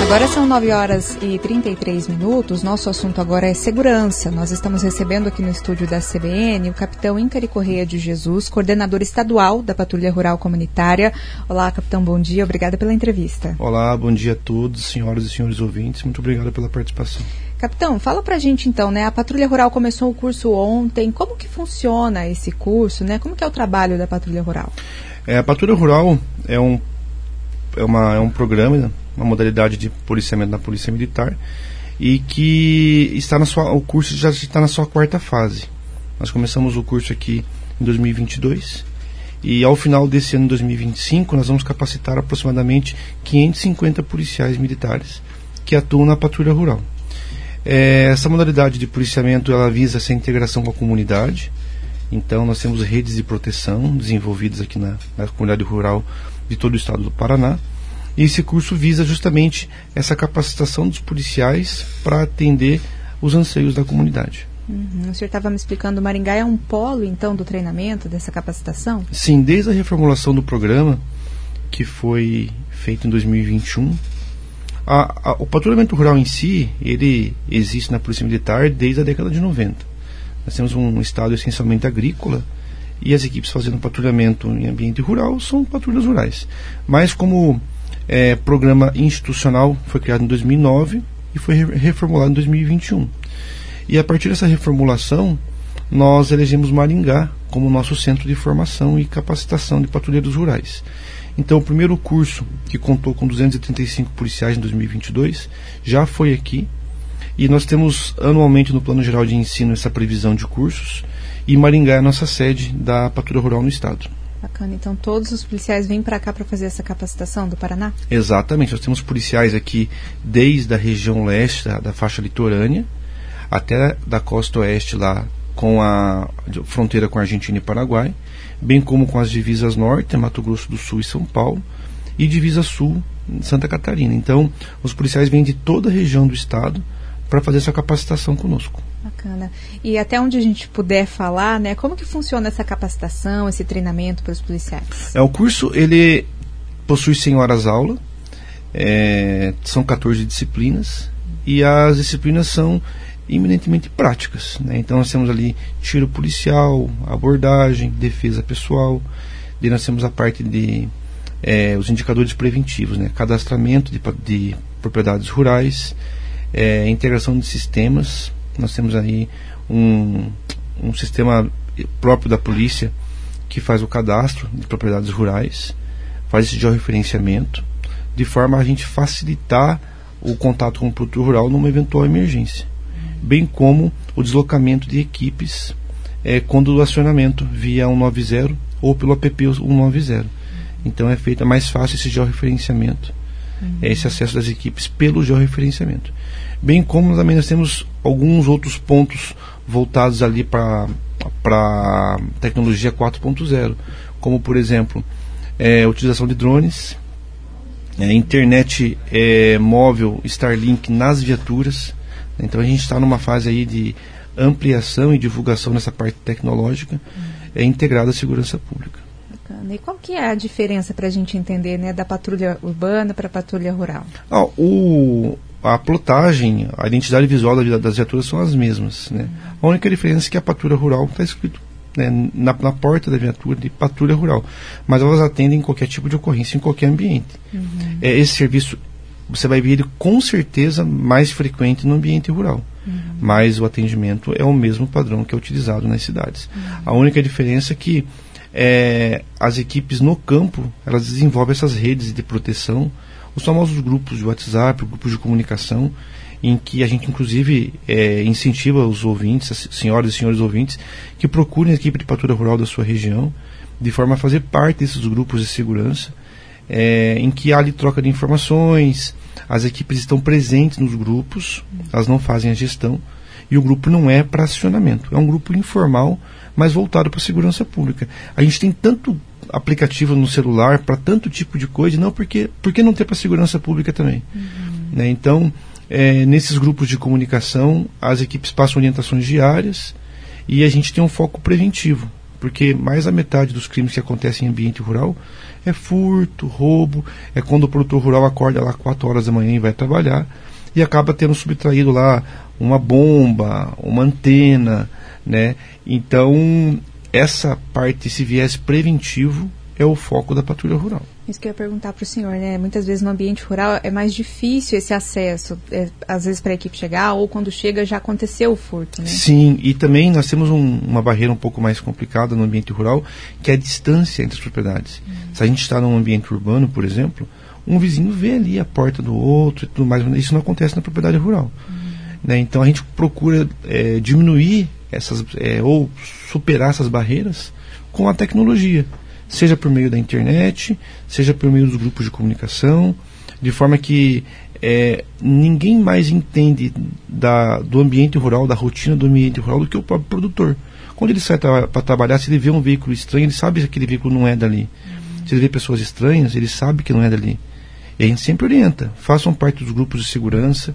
Agora são 9h33. Nosso assunto agora é segurança. Nós estamos recebendo aqui no estúdio da CBN o capitão Íncari Correia de Jesus, coordenador estadual da Patrulha Rural Comunitária. Olá, capitão, bom dia. Obrigada pela entrevista. Olá, bom dia a todos, senhoras e senhores ouvintes. Muito obrigado pela participação. Capitão, fala pra gente então, né? A Patrulha Rural começou o curso ontem. Como que funciona esse curso, né? Como que é o trabalho da Patrulha Rural? A Patrulha Rural é um programa, né? Uma modalidade de policiamento na Polícia Militar, e que o curso já está na sua quarta fase. Nós começamos o curso aqui em 2022 e ao final desse ano, 2025, nós vamos capacitar aproximadamente 550 policiais militares que atuam na Patrulha Rural. Essa modalidade de policiamento, ela visa essa integração com a comunidade. Então nós temos redes de proteção desenvolvidas aqui na comunidade rural de todo o estado do Paraná. E esse curso visa justamente essa capacitação dos policiais para atender os anseios da comunidade. O senhor estava me explicando, Maringá é um polo, então, do treinamento, dessa capacitação? Sim, desde a reformulação do programa, que foi feito em 2021, o patrulhamento rural em si, ele existe na Polícia Militar desde a década de 90. Nós temos um estado essencialmente agrícola, e as equipes fazendo patrulhamento em ambiente rural são patrulhas rurais. Mas como programa institucional, foi criado em 2009 e foi reformulado em 2021. E a partir dessa reformulação, nós elegemos Maringá como nosso centro de formação e capacitação de patrulheiros rurais. Então, o primeiro curso, que contou com 235 policiais em 2022, já foi aqui. E nós temos anualmente no Plano Geral de Ensino essa previsão de cursos, e Maringá é a nossa sede da Patrulha Rural no estado. Bacana, então todos os policiais vêm para cá para fazer essa capacitação do Paraná? Exatamente, nós temos policiais aqui desde a região leste, da faixa litorânea, até da costa oeste lá com a fronteira com a Argentina e Paraguai, bem como com as divisas norte, Mato Grosso do Sul e São Paulo, e divisa sul, Santa Catarina. Então os policiais vêm de toda a região do estado para fazer essa capacitação conosco. Bacana. E até onde a gente puder falar, né, como que funciona essa capacitação, esse treinamento para os policiais? O curso, ele possui 100 horas aula, são 14 disciplinas, e as disciplinas são eminentemente práticas, né? Então nós temos ali tiro policial, abordagem, defesa pessoal, daí nós temos a parte de os indicadores preventivos, né? Cadastramento de propriedades rurais, integração de sistemas. Nós temos aí um sistema próprio da polícia que faz o cadastro de propriedades rurais, faz esse georreferenciamento, de forma a gente facilitar o contato com o produtor rural numa eventual emergência, bem como o deslocamento de equipes quando o acionamento via 190 ou pelo app 190. Então é feito mais fácil esse georreferenciamento, esse acesso das equipes pelo georreferenciamento. Bem como também nós temos alguns outros pontos voltados ali para a tecnologia 4.0, como por exemplo a utilização de drones, internet móvel Starlink nas viaturas. Então a gente está numa fase aí de ampliação e divulgação nessa parte tecnológica integrada à segurança pública. Bacana. E qual que é a diferença para a gente entender, né, da patrulha urbana para a patrulha rural? A plotagem, a identidade visual das viaturas são as mesmas, né? A única diferença é que a patrulha rural está escrito, né, na porta da viatura de patrulha rural, mas elas atendem qualquer tipo de ocorrência em qualquer ambiente. Esse serviço você vai ver ele com certeza mais frequente no ambiente rural, mas o atendimento é o mesmo padrão que é utilizado nas cidades. A única diferença é que as equipes no campo, elas desenvolvem essas redes de proteção, os famosos grupos de WhatsApp, grupos de comunicação, em que a gente inclusive incentiva os ouvintes, as senhoras e senhores ouvintes, que procurem a equipe de patrulha rural da sua região, de forma a fazer parte desses grupos de segurança, em que há ali troca de informações, as equipes estão presentes nos grupos, elas não fazem a gestão, e o grupo não é para acionamento, é um grupo informal, mas voltado para a segurança pública. A gente tem tanto aplicativo no celular para tanto tipo de coisa, não, por que não ter para a segurança pública também? Né? Então, nesses grupos de comunicação, as equipes passam orientações diárias e a gente tem um foco preventivo, porque mais da metade dos crimes que acontecem em ambiente rural é furto, roubo, é quando o produtor rural acorda lá 4 horas da manhã e vai trabalhar e acaba tendo subtraído lá uma bomba, uma antena, né? Então, essa parte, esse viés preventivo é o foco da patrulha rural. Isso que eu ia perguntar para o senhor, né? Muitas vezes no ambiente rural é mais difícil esse acesso, às vezes para a equipe chegar, ou quando chega já aconteceu o furto, né? Sim, e também nós temos uma barreira um pouco mais complicada no ambiente rural, que é a distância entre as propriedades. Se a gente está num ambiente urbano, por exemplo, um vizinho vê ali a porta do outro e tudo mais, isso não acontece na propriedade rural. Né? Então a gente procura diminuir ou superar essas barreiras com a tecnologia, seja por meio da internet, seja por meio dos grupos de comunicação, de forma que ninguém mais entende do ambiente rural, da rotina do ambiente rural, do que o próprio produtor. Quando ele sai para trabalhar, se ele vê um veículo estranho, ele sabe que aquele veículo não é dali. Se ele vê pessoas estranhas, ele sabe que não é dali. E a gente sempre orienta, façam parte dos grupos de segurança,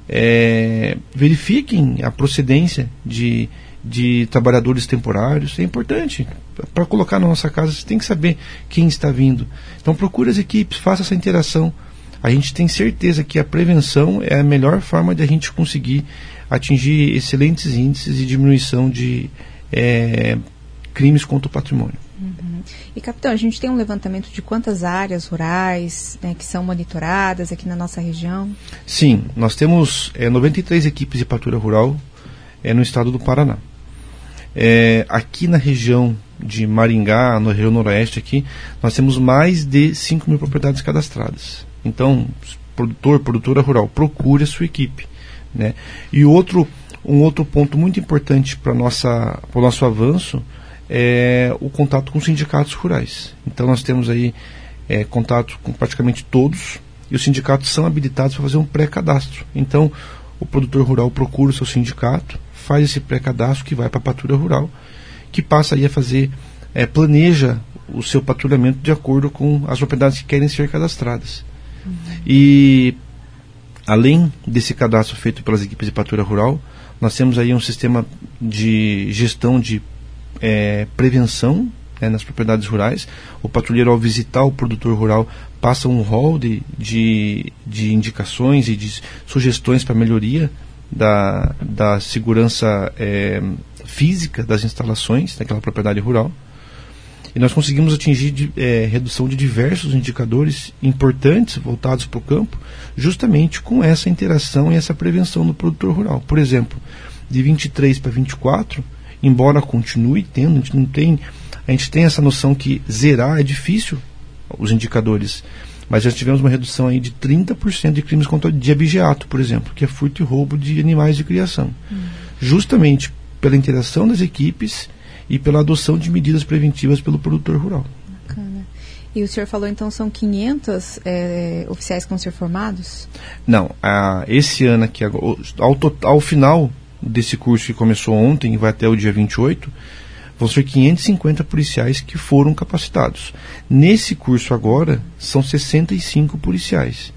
verifiquem a procedência de trabalhadores temporários, é importante. Para colocar na nossa casa, você tem que saber quem está vindo. Então procure as equipes, faça essa interação. A gente tem certeza que a prevenção é a melhor forma de a gente conseguir atingir excelentes índices de diminuição de crimes contra o patrimônio. Uhum. E, capitão, a gente tem um levantamento de quantas áreas rurais, né, que são monitoradas aqui na nossa região? Sim, nós temos 93 equipes de patrulha rural no estado do Paraná. Aqui na região de Maringá, na região noroeste aqui, nós temos mais de 5 mil propriedades cadastradas. Então, produtora rural, procure a sua equipe, né? E um outro ponto muito importante para o nosso avanço é o contato com os sindicatos rurais. Então nós temos aí contato com praticamente todos, e os sindicatos são habilitados para fazer um pré-cadastro. Então o produtor rural procura o seu sindicato, faz esse pré-cadastro que vai para a patrulha rural, que passa aí a fazer, planeja o seu patrulhamento de acordo com as propriedades que querem ser cadastradas. E além desse cadastro feito pelas equipes de patrulha rural, nós temos aí um sistema de gestão de prevenção nas propriedades rurais. O patrulheiro, ao visitar o produtor rural, passa um rol de indicações e de sugestões para melhoria da segurança física das instalações daquela propriedade rural. E nós conseguimos atingir redução de diversos indicadores importantes voltados para o campo, justamente com essa interação e essa prevenção do produtor rural. Por exemplo, de 23 para 24, embora continue tendo, a gente tem essa noção que zerar é difícil, os indicadores, mas já tivemos uma redução aí de 30% de crimes de abigeato, por exemplo, que é furto e roubo de animais de criação. Justamente pela interação das equipes e pela adoção de medidas preventivas pelo produtor rural. Bacana. E o senhor falou, então, são 500 oficiais que vão ser formados? Não, esse ano aqui, ao final desse curso que começou ontem e vai até o dia 28, vão ser 550 policiais que foram capacitados. Nesse curso agora, são 65 policiais,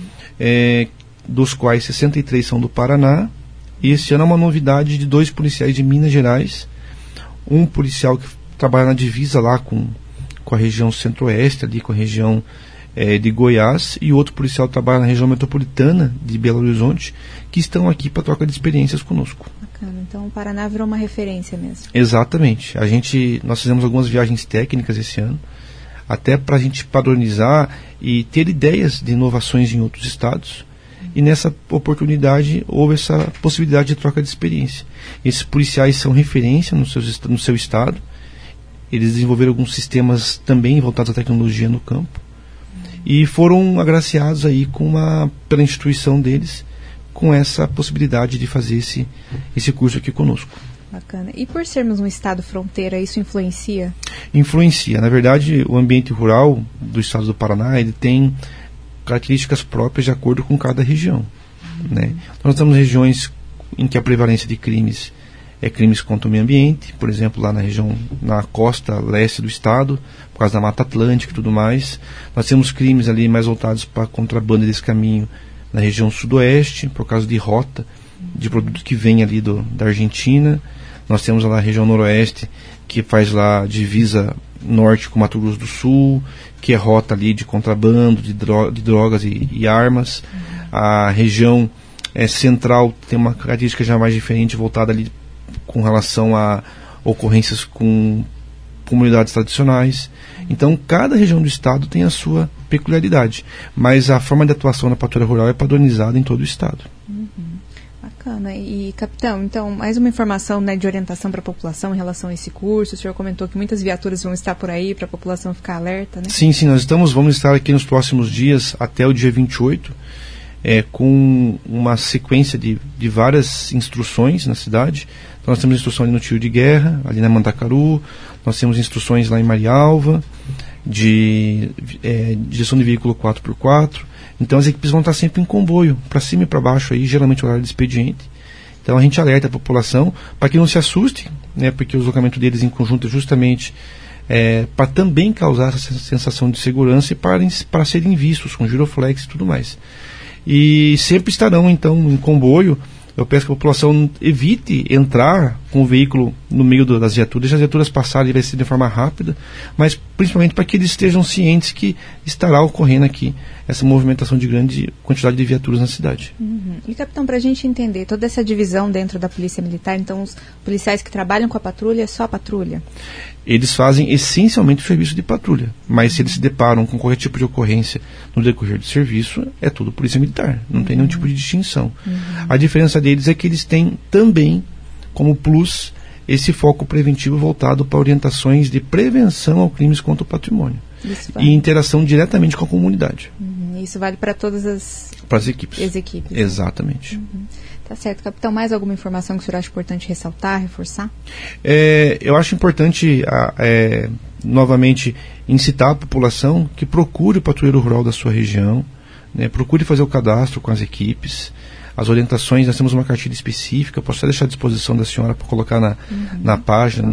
dos quais 63 são do Paraná, e esse ano é uma novidade de 2 policiais de Minas Gerais, um policial que trabalha na divisa lá com a região centro-oeste, ali com a região de Goiás, e outro policial que trabalha na região metropolitana de Belo Horizonte, que estão aqui para troca de experiências conosco. Bacana, então o Paraná virou uma referência mesmo. Exatamente. Nós fizemos algumas viagens técnicas esse ano, até para a gente padronizar e ter ideias de inovações em outros estados. E nessa oportunidade houve essa possibilidade de troca de experiência. Esses policiais são referência no seu estado. Eles desenvolveram alguns sistemas também voltados à tecnologia no campo. E foram agraciados aí pela instituição deles com essa possibilidade de fazer esse curso aqui conosco. Bacana. E por sermos um estado fronteira, isso influencia? Influencia. Na verdade, o ambiente rural do estado do Paraná, ele tem características próprias de acordo com cada região. Né? Nós temos regiões em que a prevalência de crimes é crimes contra o meio ambiente, por exemplo, lá na costa leste do estado, por causa da Mata Atlântica e tudo mais. Nós temos crimes ali mais voltados para a contrabando desse caminho na região sudoeste, por causa de rota de produtos que vêm ali da Argentina. Nós temos lá a região noroeste, que faz lá divisa norte com Mato Grosso do Sul, que é rota ali de contrabando, de drogas e armas. A região central tem uma característica já mais diferente, voltada ali com relação a ocorrências com comunidades tradicionais. Então, cada região do estado tem a sua peculiaridade, mas a forma de atuação na patrulha rural é padronizada em todo o estado. Bacana. E, capitão, então, mais uma informação, né, de orientação para a população em relação a esse curso. O senhor comentou que muitas viaturas vão estar por aí para a população ficar alerta, né? Sim, nós vamos estar aqui nos próximos dias, até o dia 28, com uma sequência de várias instruções na cidade. Então, nós temos instrução ali no Tiro de Guerra, ali na Mandacaru, nós temos instruções lá em Marialva, de direção de veículo 4x4. Então as equipes vão estar sempre em comboio, para cima e para baixo, aí, geralmente horário de expediente. Então a gente alerta a população para que não se assuste, né, porque o deslocamento deles em conjunto é justamente para também causar essa sensação de segurança e para serem vistos com giroflex e tudo mais. E sempre estarão então em comboio. Eu peço que a população evite entrar com o veículo no meio das viaturas. As viaturas passarem vai ser de forma rápida, mas principalmente para que eles estejam cientes que estará ocorrendo aqui essa movimentação de grande quantidade de viaturas na cidade. E, capitão, para a gente entender toda essa divisão dentro da Polícia Militar, então os policiais que trabalham com a patrulha é só a patrulha? Eles fazem essencialmente o serviço de patrulha, mas se eles se deparam com qualquer tipo de ocorrência no decorrer do serviço, é tudo Polícia Militar, não tem nenhum tipo de distinção. A diferença deles é que eles têm também, como plus, esse foco preventivo voltado para orientações de prevenção ao crimes contra o patrimônio e interação diretamente com a comunidade. Isso vale para todas as equipes. Exatamente. Tá certo, capitão. Mais alguma informação que o senhor acha importante ressaltar, reforçar? Eu acho importante, novamente, incitar a população que procure o patrulheiro rural da sua região, né, procure fazer o cadastro com as equipes. As orientações, nós temos uma cartilha específica, posso até deixar à disposição da senhora para colocar na página,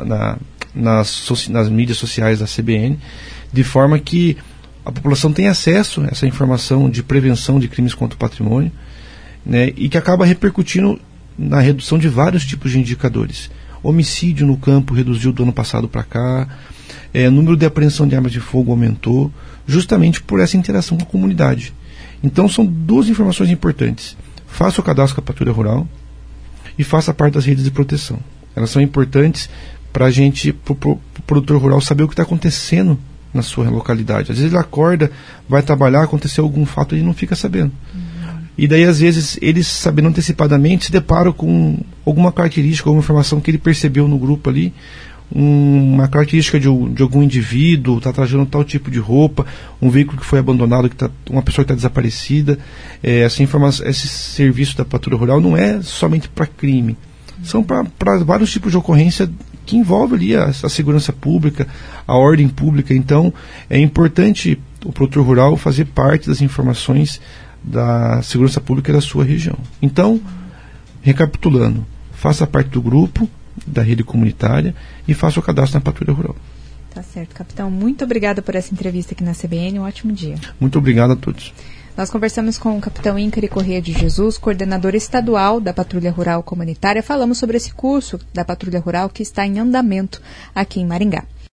nas mídias sociais da CBN, de forma que a população tenha acesso a essa informação de prevenção de crimes contra o patrimônio, né, e que acaba repercutindo na redução de vários tipos de indicadores. Homicídio no campo reduziu do ano passado para cá, número de apreensão de armas de fogo aumentou, justamente por essa interação com a comunidade. Então são duas informações importantes. Faça o cadastro com a patrulha rural e faça parte das redes de proteção. Elas são importantes para a gente, para o produtor rural, saber o que está acontecendo na sua localidade. Às vezes ele acorda, vai trabalhar, aconteceu algum fato e ele não fica sabendo. E daí, às vezes, eles, sabendo antecipadamente, se deparam com alguma característica, alguma informação que ele percebeu no grupo ali, uma característica de algum indivíduo, está trazendo tal tipo de roupa, um veículo que foi abandonado, uma pessoa que está desaparecida. Esse serviço da patrulha rural não é somente para crime, são para vários tipos de ocorrência que envolve ali a segurança pública, a ordem pública. Então é importante o produtor rural fazer parte das informações da segurança pública da sua região. Então, recapitulando, faça parte do grupo, da rede comunitária e faça o cadastro na patrulha rural. Tá certo, capitão. Muito obrigada por essa entrevista aqui na CBN. Um ótimo dia. Muito obrigado a todos. Nós conversamos com o capitão Íncari Corrêa de Jesus, coordenador estadual da Patrulha Rural Comunitária. Falamos sobre esse curso da Patrulha Rural que está em andamento aqui em Maringá.